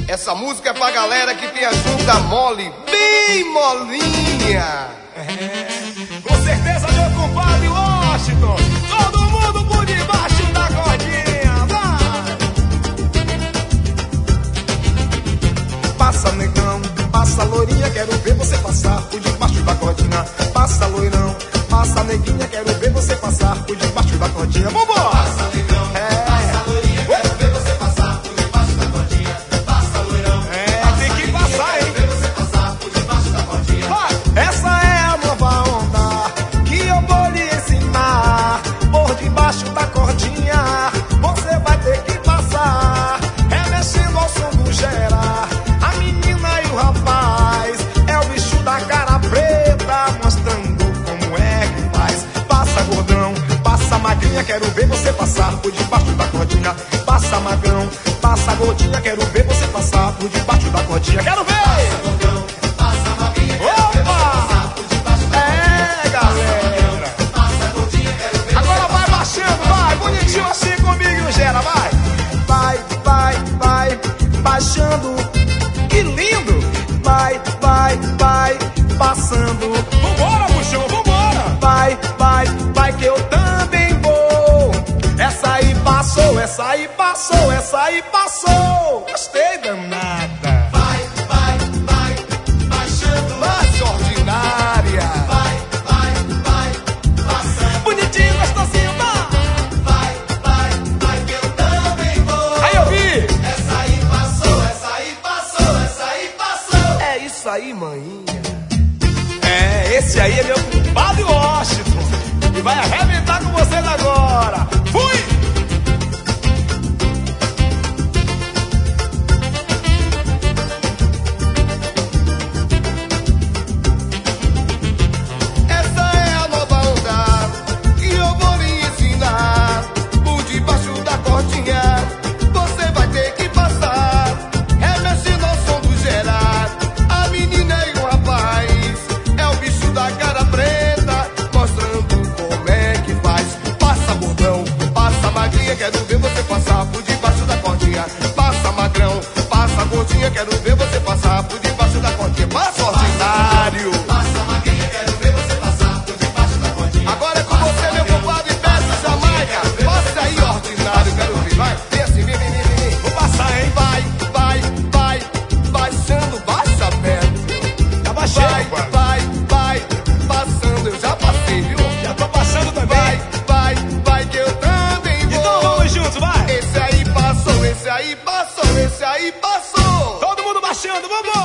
Essa música é pra galera que tem a junta mole, bem molinha. Com certeza, meu compadre Washington. Todo mundo por debaixo da cordinha, vai! Passa, negão, passa, loirinha, quero ver você passar por debaixo da cordinha. Passa, loirão, passa, neguinha, quero ver você passar por debaixo da cordinha. Vambora! Passa, negão, passa, loirinha, quero ver você passar por debaixo da cordinha. Passa, loirão, tem que passar, hein? Quero ver você passar por debaixo da cordinha. Vai! Essa é a nova onda que eu vou lhe ensinar. Por debaixo da cordinha você vai ter que passar, remexendo ao som do gerar. A menina e o rapaz é o bicho da cara preta, mostrando como é que faz. Passa, gordão, passa, magrinha, quero ver você passar por debaixo da cordinha. Passa, magrão, passa, gordinha, quero ver você passar por debaixo da cordinha. Quero ver! Passa, gordão, passa, magrinha, quero ver você passar por debaixo da cordinha. Galera! Passa, gordinha, quero ver. Agora vai baixando, vai, bonitinho assim comigo, Gera, vai! Vai, vai, vai, baixando, que lindo! Vai, vai, vai, passando. Vambora, buchão, vambora! Vai, vai, vai que eu também vou. Essa aí passou, essa aí passou, essa aí passou. Gostei danada. Vai, vai, vai, baixando. Mas ordinária. Vai, vai, vai, passando. Bonitinho, gostosinho, vai. Vai, vai, que eu também vou. Aí eu vi. Essa aí passou, essa aí passou, essa aí passou. É isso aí, maninha. Esse aí é meu compadre Washington. E vai arrebentar com vocês agora. Fui! Essa é a nova onda que eu vou lhe ensinar. Por debaixo da cordinha você vai ter que passar, remexendo ao som do gerar. A menina e o rapaz é o bicho da cara preta, mostrando como é que faz. Passa, gordão, passa, magrinha, quero ver você passar por debaixo da cordinha. Passa, magrão, passa, gordinha, quero ver você passar por debaixo da cordinha. Passa, ordinário. Passa, magrinha, quero ver você passar por debaixo da cordinha. Agora é com você, meu compadre Beto Jamaica. Passa aí, ordinário, quero ver. Vai, vem assim, vem. Vou passar, hein? Vai, baixando, baixa perto. Tá baixando, Vai, passando, eu já passei, viu? Já tô passando também. Vai, que eu também vou. Então vamos juntos, vai. Esse aí passou, esse aí passou, esse aí passou. Todo mundo baixando, vamos!